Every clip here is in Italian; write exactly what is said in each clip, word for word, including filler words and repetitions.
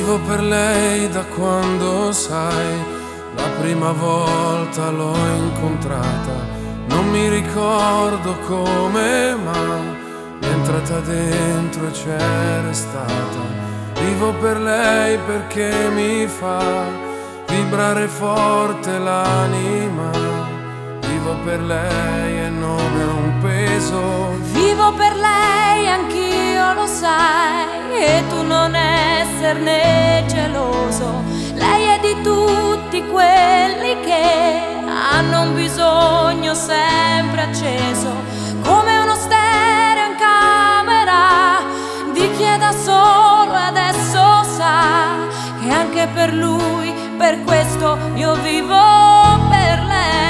Vivo per lei da quando, sai, la prima volta l'ho incontrata. Non mi ricordo come, ma mi è entrata dentro e c'è restata. Vivo per lei perché mi fa vibrare forte l'anima. Vivo per lei e non è un peso. Vivo per lei, anch'io lo sai, e tu non esserne geloso. Lei è di tutti quelli che hanno un bisogno sempre acceso, come uno stereo in camera di chi è da solo e adesso sa che anche per lui, per questo io vivo per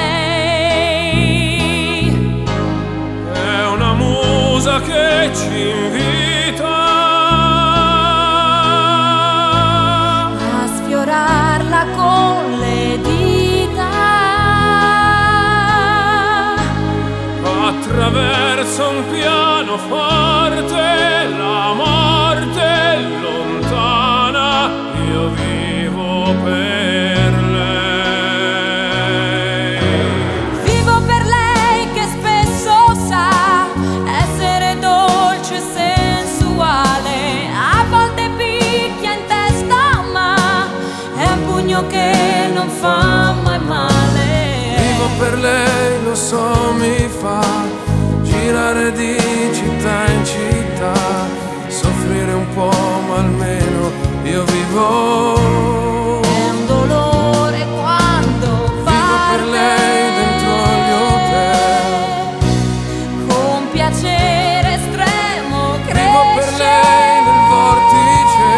lei. È una musa che ci invita a sfiorarla con le dita, attraverso un pianoforte, la morte è lontana. Io vivo per lei. vivo per lei che spesso sa essere dolce e sensuale, a volte picchia in testa ma è un pugno che non fa mai male. Vivo per lei, lo so, mi fa girare di città in città, soffrire un po' ma almeno io vivo. È un dolore quando Vivo per lei dentro gli hotel, con piacere estremo vivo per cresce lei nel vortice,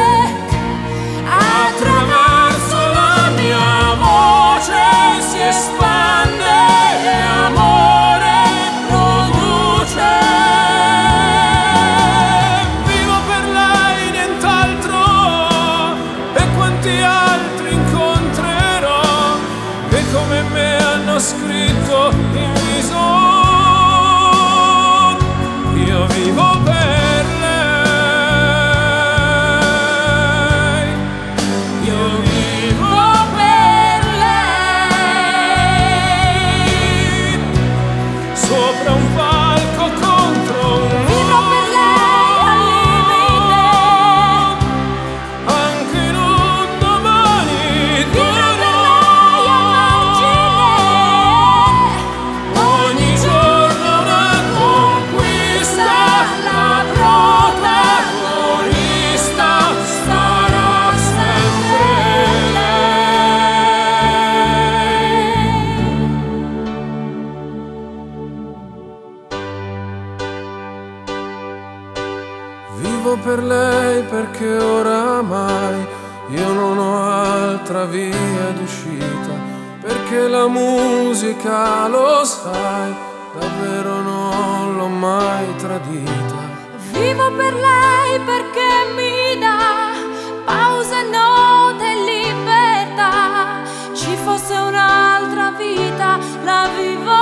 attraverso la mia voce si espande e amore produce. Vivo per lei, nient'altro, e quanti altri incontrerò che come me hanno scritto in viso. Io vivo per lei, io vivo per lei. sopra un palco contro un Vivo per lei al limite, anche in un domani vivo per duro. lei al margine, Ogni giorno una conquista, la protagonista sarà sempre lei. Vivo per lei perché oramai io non ho altra via d'uscita, perché la musica, lo sai, davvero non l'ho mai tradita. vivo per lei perché mi dà pause, note e libertà. Ci fosse un'altra vita, la vivo